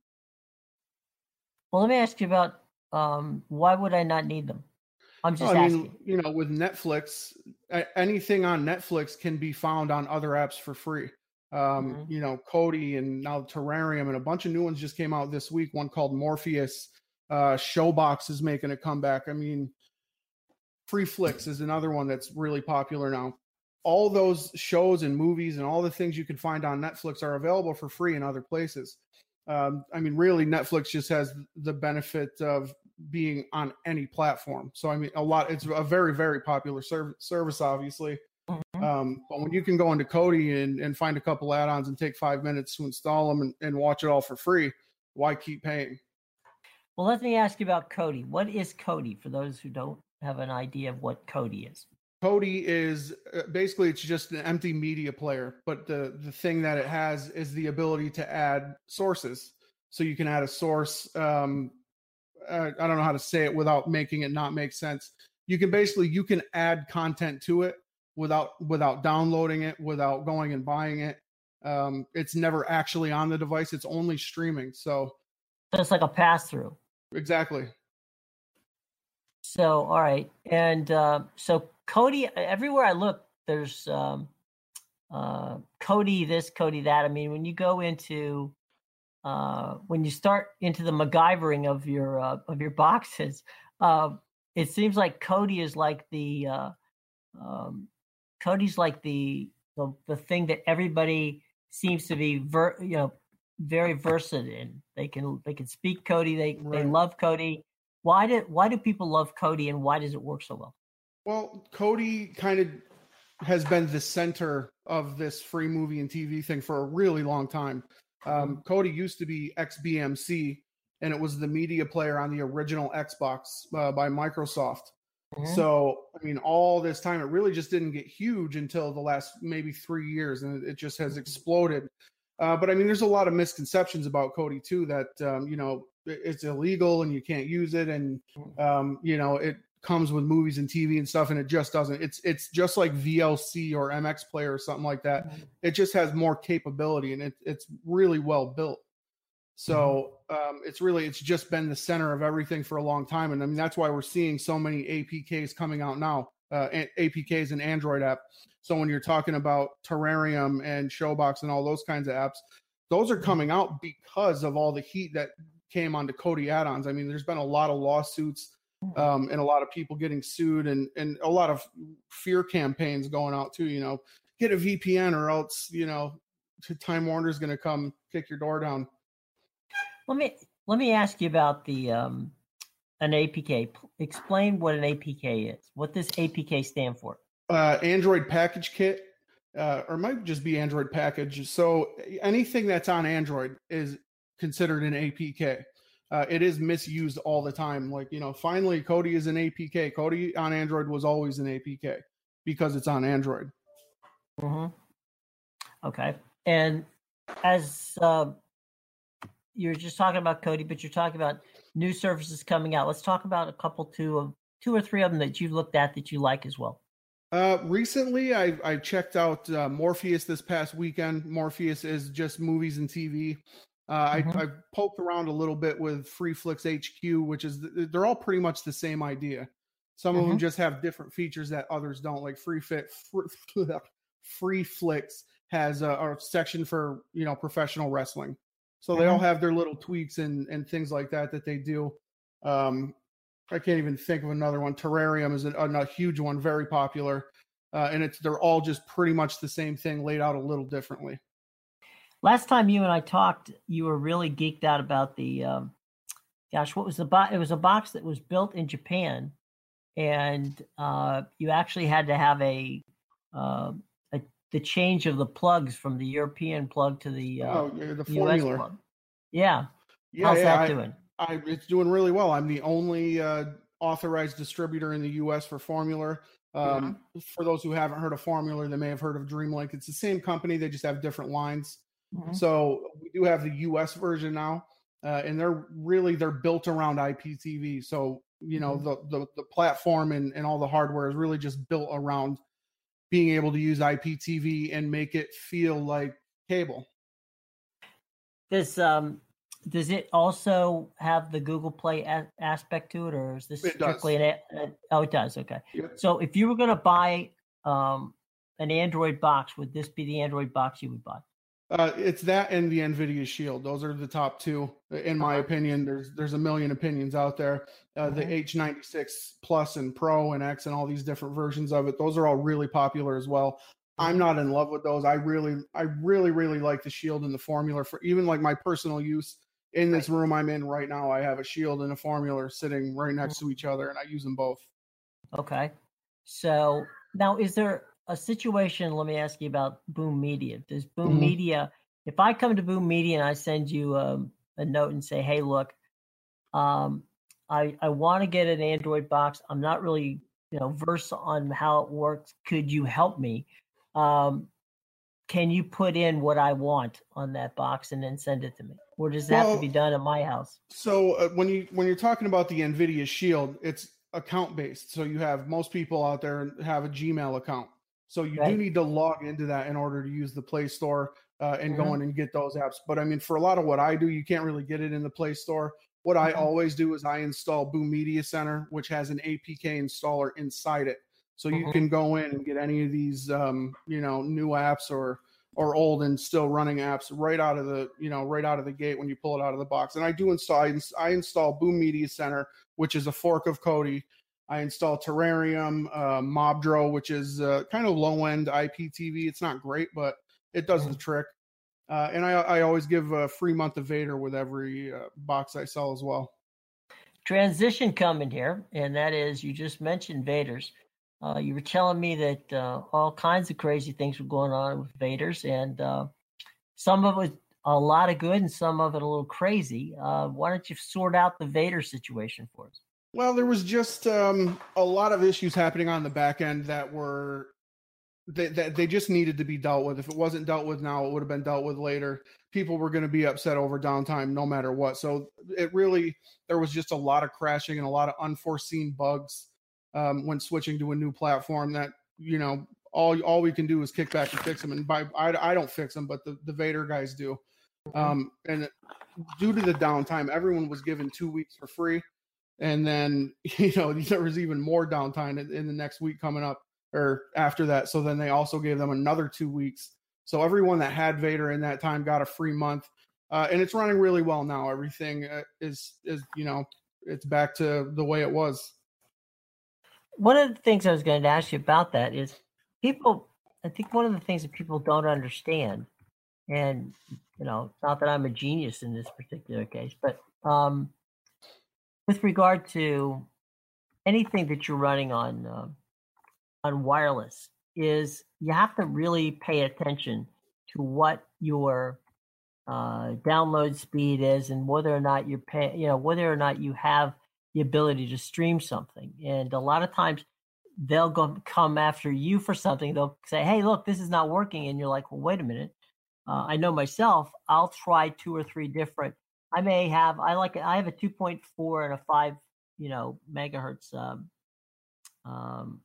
G: Well, let me ask you about um, why would I not need them? I'm just
I: I
G: asking.
I: mean, you know, with Netflix, anything on Netflix can be found on other apps for free. Um, mm-hmm. You know, Kodi and now Terrarium and a bunch of new ones just came out this week. One called Morpheus. Uh, Showbox is making a comeback. I mean, FreeFlix is another one that's really popular now. All those shows and movies and all the things you can find on Netflix are available for free in other places. Um, I mean, really, Netflix just has the benefit of being on any platform. So, I mean, a lot, it's a very, very popular serv- service, obviously. Mm-hmm. Um, but when you can go into Kodi and, and find a couple add-ons and take five minutes to install them and, and watch it all for free, why keep paying?
G: Well, let me ask you about Kodi. What is Kodi for those who don't have an idea of what Kodi is?
I: Kodi is uh, basically, it's just an empty media player, but the, the thing that it has is the ability to add sources. So you can add a source. Um, uh, I don't know how to say it without making it not make sense. You can basically, you can add content to it without, without downloading it, without going and buying it. Um, it's never actually on the device. It's only streaming. So,
G: so it's like a pass through.
I: Exactly.
G: So, all right. And uh, so Kodi, everywhere I look, there's um, uh, Kodi this, Kodi that. I mean, when you go into, uh, when you start into the MacGyvering of your uh, of your boxes, uh, it seems like Kodi is like the, uh, um, Kodi's like the, the the thing that everybody seems to be, ver- you know, very versed in. They can they can speak Kodi. They right. they love Kodi. Why do why do people love Kodi, and why does it work so well?
I: Well, Kodi kind of has been the center of this free movie and T V thing for a really long time. Um, Kodi used to be X B M C, and it was the media player on the original Xbox uh, by Microsoft. Mm-hmm. So, I mean, all this time, it really just didn't get huge until the last maybe three years, and it just has exploded. Uh, but I mean, there's a lot of misconceptions about Kodi too, that, um, you know, it's illegal and you can't use it. And, um, you know, it comes with movies and T V and stuff, and it just doesn't. It's it's just like V L C or M X Player or something like that. It just has more capability, and it, it's really well built. So um, it's really, it's just been the center of everything for a long time. And I mean, that's why we're seeing so many A P Ks coming out now, uh, A P Ks and Android app. So when you're talking about Terrarium and Showbox and all those kinds of apps, those are coming out because of all the heat that came onto Kodi add-ons. I mean, there's been a lot of lawsuits um, and a lot of people getting sued, and, and a lot of fear campaigns going out too, you know, get a V P N or else, you know, Time Warner's going to come kick your door down.
G: Let me, let me ask you about the, um, an A P K. Explain what an A P K is. What does A P K stand for?
I: Uh, Android Package Kit, uh, or it might just be Android Package. So anything that's on Android is considered an A P K. Uh, it is misused all the time. Like, you know, finally Kodi is an A P K. Kodi on Android was always an A P K because it's on Android.
G: Mm-hmm. Okay. And as uh, you're just talking about Kodi, but you're talking about new services coming out. Let's talk about a couple, two of two or three of them that you've looked at that you like as well.
I: Uh, recently, I, I checked out uh, Morpheus this past weekend. Morpheus is just movies and T V. Uh, mm-hmm. I, I poked around a little bit with FreeFlix H Q, which is they're all pretty much the same idea. Some mm-hmm. of them just have different features that others don't. Like Free Fit, Free, FreeFlix has a, a section for you know professional wrestling, so mm-hmm. they all have their little tweaks and and things like that that they do. Um, I can't even think of another one. Terrarium is a, a huge one, very popular, uh, and it's they're all just pretty much the same thing, laid out a little differently.
G: Last time you and I talked, you were really geeked out about the, um, gosh, what was the box? It was a box that was built in Japan, and uh, you actually had to have a, uh, a the change of the plugs from the European plug to the, uh,
I: oh, yeah, the formula.
G: U S plug. Yeah.
I: yeah
G: How's
I: yeah,
G: that
I: I,
G: doing?
I: I, it's doing really well. I'm the only uh, authorized distributor in the U S for Formula. Um, yeah. For those who haven't heard of Formula, they may have heard of DreamLink. It's the same company. They just have different lines. Mm-hmm. So we do have the U S version now, uh, and they're really they're built around I P T V. So you know mm-hmm. the, the the platform and, and all the hardware is really just built around being able to use I P T V and make it feel like cable.
G: This um. Does it also have the Google Play a- aspect to it, or is this
I: it
G: strictly an? A- oh, it does. Okay.
I: Yep.
G: So if you were going to buy um, an Android box, would this be the Android box you would buy?
I: Uh, it's that and the NVIDIA Shield. Those are the top two, in my opinion. There's there's a million opinions out there. Uh, mm-hmm. The H ninety-six Plus and Pro and X and all these different versions of it. Those are all really popular as well. I'm not in love with those. I really, I really, really like the Shield and the Formula for even like my personal use. In this room I'm in right now, I have a Shield and a Formula sitting right next to each other, and I use them both.
G: Okay. So now, is there a situation, let me ask you about Boom Media. Does Boom mm-hmm. Media, if I come to Boom Media and I send you um, a note and say, hey, look, um, I, I want to get an Android box. I'm not really, you know, versed on how it works. Could you help me? Um, can you put in what I want on that box and then send it to me? Or does that well, have to be done at my house?
I: So uh, when you when you're talking about the NVIDIA Shield, it's account based. So you have most people out there have a Gmail account. So you right. do need to log into that in order to use the Play Store uh, and mm-hmm. go in and get those apps. But I mean, for a lot of what I do, you can't really get it in the Play Store. What mm-hmm. I always do is I install Boom Media Center, which has an A P K installer inside it. So you mm-hmm. can go in and get any of these, um, you know, new apps or or old and still running apps right out of the, you know, right out of the gate when you pull it out of the box. And I do install, I, I install Boom Media Center, which is a fork of Kodi. I install Terrarium, uh, Mobdro, which is uh, kind of low-end I P T V. It's not great, but it does the trick. Uh, and I, I always give a free month of Vader with every uh, box I sell as well.
G: Transition coming here, and that is, you just mentioned Vaders. Uh, you were telling me that uh, all kinds of crazy things were going on with Vaders, and uh, some of it was a lot of good and some of it a little crazy. Uh, why don't you sort out the Vader situation for us?
I: Well, there was just um, a lot of issues happening on the back end that were that they, they just needed to be dealt with. If it wasn't dealt with now, it would have been dealt with later. People were going to be upset over downtime no matter what. So it really, there was just a lot of crashing and a lot of unforeseen bugs um, when switching to a new platform that, you know, all all we can do is kick back and fix them. And by I, I don't fix them, but the, the Vader guys do. Um, and due to the downtime, everyone was given two weeks for free. And then, you know, there was even more downtime in, in the next week coming up or after that. So then they also gave them another two weeks. So everyone that had Vader in that time got a free month. Uh, and it's running really well now. Everything is, is, you know, it's back to the way it was.
G: One of the things I was going to ask you about that is people, I think one of the things that people don't understand, and, you know, not that I'm a genius in this particular case, but um, with regard to anything that you're running on uh, on wireless, is you have to really pay attention to what your uh, download speed is and whether or not you're paying, you know, whether or not you have the ability to stream something. And a lot of times they'll go come after you for something. They'll say, hey, look, this is not working. And you're like, well, wait a minute. Uh, I know myself, I'll try two or three different. I may have, I like, I have a two point four and a five, you know, megahertz um, um,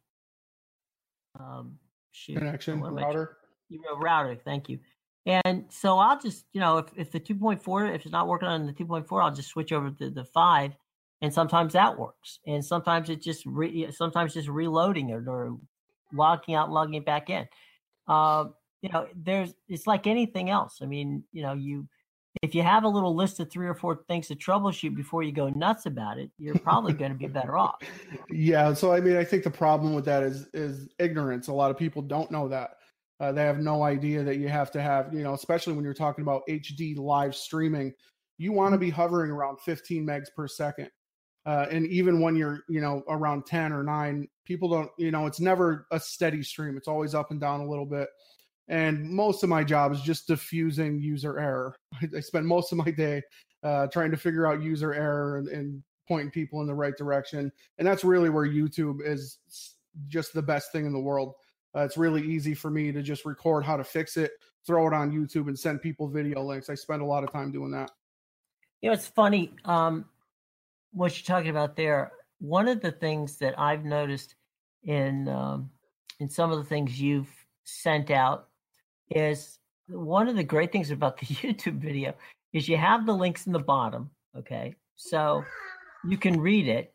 G: um, shoot,
I: connection router.
G: You know, router. Thank you. And so I'll just, you know, if, if the two point four, if it's not working on the two point four, I'll just switch over to the five. And sometimes that works. And sometimes it just, re, sometimes just reloading it or logging out and logging it back in. Um, you know, there's, it's like anything else. I mean, you know, you, if you have a little list of three or four things to troubleshoot before you go nuts about it, you're probably going to be better off.
I: Yeah. So, I mean, I think the problem with that is, is ignorance. A lot of people don't know that. Uh, they have no idea that you have to have, you know, especially when you're talking about H D live streaming, you want to be hovering around fifteen megs per second. Uh, and even when you're, you know, around ten or nine, people don't, you know, it's never a steady stream. It's always up and down a little bit. And most of my job is just diffusing user error. I, I spend most of my day uh, trying to figure out user error and, and pointing people in the right direction. And that's really where YouTube is just the best thing in the world. Uh, it's really easy for me to just record how to fix it, throw it on YouTube, and send people video links. I spend a lot of time doing that.
G: You know, it's funny um, what you're talking about there. One of the things that I've noticed in um, in some of the things you've sent out is one of the great things about the YouTube video is you have the links in the bottom, okay? So you can read it.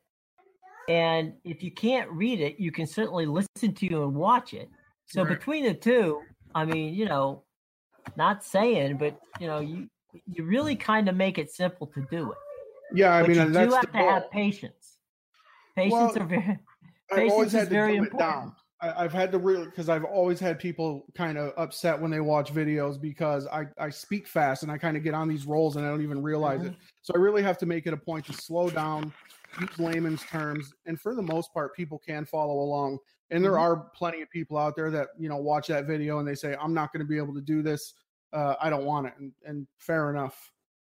G: And if you can't read it, you can certainly listen to you and watch it. So right. Between the two, I mean, you know, not saying, but, you know, you you really kind of make it simple to do it.
I: Yeah, I
G: but
I: mean,
G: you
I: that's
G: do have
I: the
G: to
I: goal.
G: have patience. Patience
I: well,
G: are very.
I: I've
G: patience
I: always had
G: is
I: to
G: very
I: dumb it
G: important.
I: down. I, I've had to really, because I've always had people kind of upset when they watch videos because I, I speak fast and I kind of get on these rolls and I don't even realize
G: Mm-hmm.
I: it. So I really have to make it a point to slow down, use layman's terms, and for the most part, people can follow along. And there
G: Mm-hmm.
I: are plenty of people out there that, you know, watch that video and they say, I'm not going to be able to do this. Uh, I don't want it. And, and fair enough.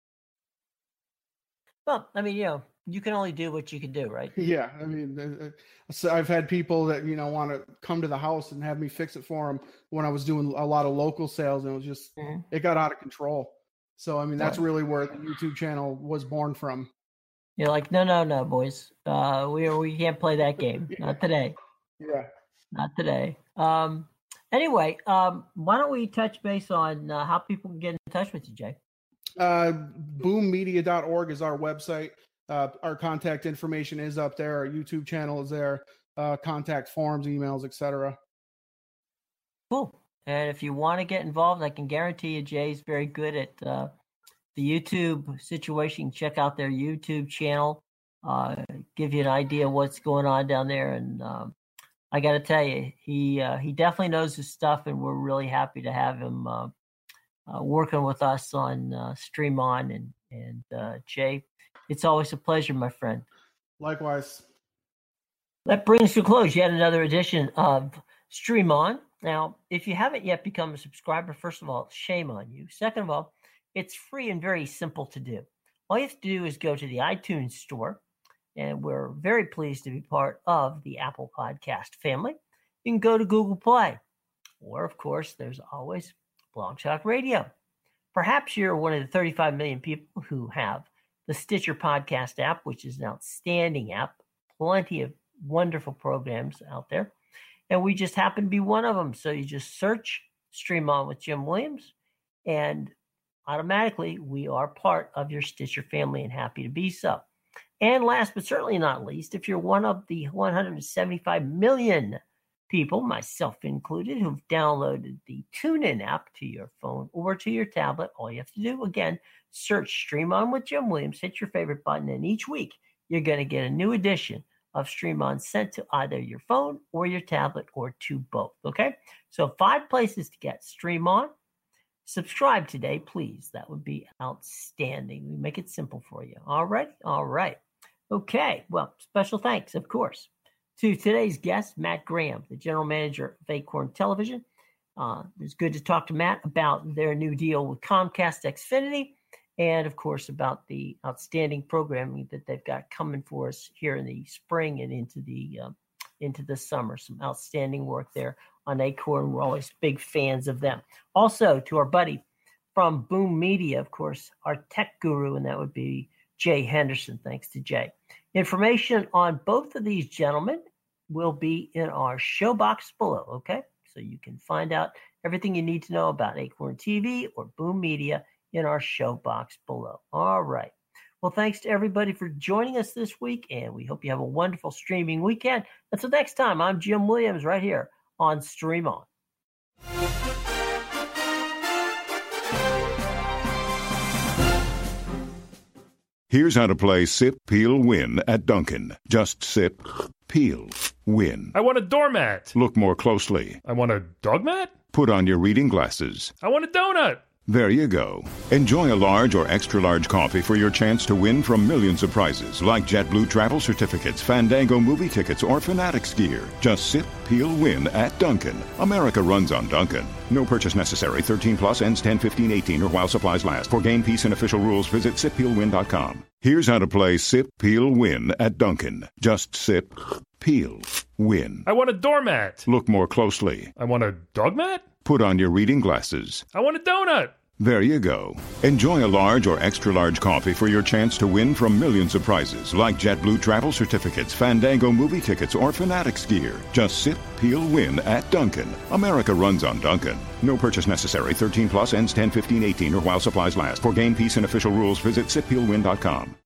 G: Well, I mean, you know, you can only do what you can do, right?
I: Yeah. I mean, uh, so I've had people that, you know, want to come to the house and have me fix it for them when I was doing a lot of local sales, and it was just,
G: mm-hmm.
I: it got out of control. So, I mean, that's
G: Right.
I: really where the YouTube channel was born from.
G: You're like, no, no, no, boys. Uh, we we can't play that game. Not today.
I: Yeah.
G: Not today. Um, anyway, um, why don't we touch base on uh, how people can get in touch with you, Jay?
I: Uh, boom media dot org is our website. Uh, our contact information is up there. Our YouTube channel is there. Uh, contact forms, emails, et cetera.
G: Cool. And if you want to get involved, I can guarantee you Jay's very good at uh, the YouTube situation. Check out their YouTube channel. Uh, give you an idea of what's going on down there. And um, I got to tell you, he uh, he definitely knows his stuff, and we're really happy to have him uh, uh, working with us on uh, Stream On. And, and uh, Jay, it's always a pleasure, my friend.
I: Likewise.
G: That brings to a close yet another edition of Stream On. Now, if you haven't yet become a subscriber, first of all, shame on you. Second of all, it's free and very simple to do. All you have to do is go to the iTunes store, and we're very pleased to be part of the Apple Podcast family. You can go to Google Play, or, of course, there's always Blog Talk Radio. Perhaps you're one of the thirty-five million people who have the Stitcher Podcast app, which is an outstanding app, plenty of wonderful programs out there. And we just happen to be one of them. So you just search Stream On with Jim Williams, and automatically we are part of your Stitcher family, and happy to be so. And last but certainly not least, if you're one of the one hundred seventy-five million people, myself included, who've downloaded the TuneIn app to your phone or to your tablet, all you have to do, again, search Stream On with Jim Williams, hit your favorite button, and each week you're going to get a new edition of Stream On sent to either your phone or your tablet, or to both, okay? So five places to get Stream On. Subscribe today, please. That would be outstanding. We make it simple for you. All right? All right. Okay. Well, special thanks, of course, to today's guest, Matt Graham, the general manager of Acorn Television. Uh, it was good to talk to Matt about their new deal with Comcast Xfinity, and, of course, about the outstanding programming that they've got coming for us here in the spring and into the uh, into the summer. Some outstanding work there on Acorn. We're always big fans of them. Also, to our buddy from Boom Media, of course, our tech guru, and that would be Jay Henderson. Thanks to Jay. Information on both of these gentlemen will be in our show box below, okay? So you can find out everything you need to know about Acorn T V or Boom Media in our show box below. All right. Well, thanks to everybody for joining us this week, and we hope you have a wonderful streaming weekend. Until next time, I'm Jim Williams right here on Stream On.
J: Here's how to play Sip, Peel, Win at Dunkin'. Just sip, peel, win.
K: I want a doormat.
J: Look more closely.
K: I want a dog mat?
J: Put on your reading glasses.
K: I want a donut.
J: There you go. Enjoy a large or extra-large coffee for your chance to win from millions of prizes, like JetBlue travel certificates, Fandango movie tickets, or Fanatics gear. Just sip, peel, win at Dunkin'. America runs on Dunkin'. No purchase necessary. thirteen plus ends ten fifteen eighteen or while supplies last. For game, peace, and official rules, visit sip peel win dot com. Here's how to play Sip, Peel, Win at Dunkin'. Just sip, peel, win.
K: I want a doormat.
J: Look more closely.
K: I want a dog mat?
J: Put on your reading glasses.
K: I want a donut.
J: There you go. Enjoy a large or extra-large coffee for your chance to win from millions of prizes, like JetBlue travel certificates, Fandango movie tickets, or Fanatics gear. Just sip, peel, win at Dunkin'. America runs on Dunkin'. No purchase necessary. thirteen plus ends ten fifteen eighteen or while supplies last. For game, peace, and official rules, visit sip peel win dot com.